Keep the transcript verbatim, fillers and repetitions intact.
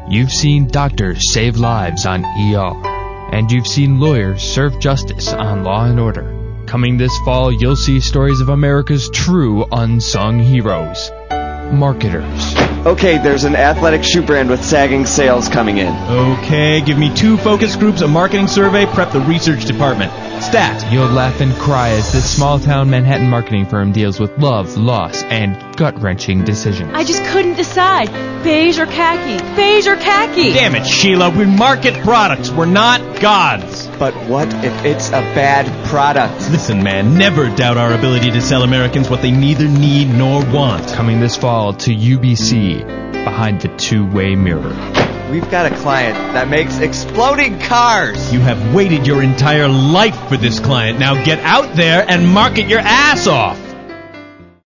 You've seen doctors save lives on E R, and you've seen lawyers serve justice on Law and Order. Coming this fall, you'll see stories of America's true unsung heroes. Marketers. Okay, there's an athletic shoe brand with sagging sales coming in. Okay, give me two focus groups, a marketing survey, prep the research department. Stat. You'll laugh and cry as this small-town Manhattan marketing firm deals with love, loss, and gut-wrenching decisions. I just couldn't decide. Beige or khaki? Beige or khaki? Damn it, Sheila, we market products. We're not gods. But what if it's a bad product? Listen, man, never doubt our ability to sell Americans what they neither need nor want. Coming this fall to U B C, Behind the Two-Way Mirror. We've got a client that makes exploding cars. You have waited your entire life for this client. Now get out there and market your ass off.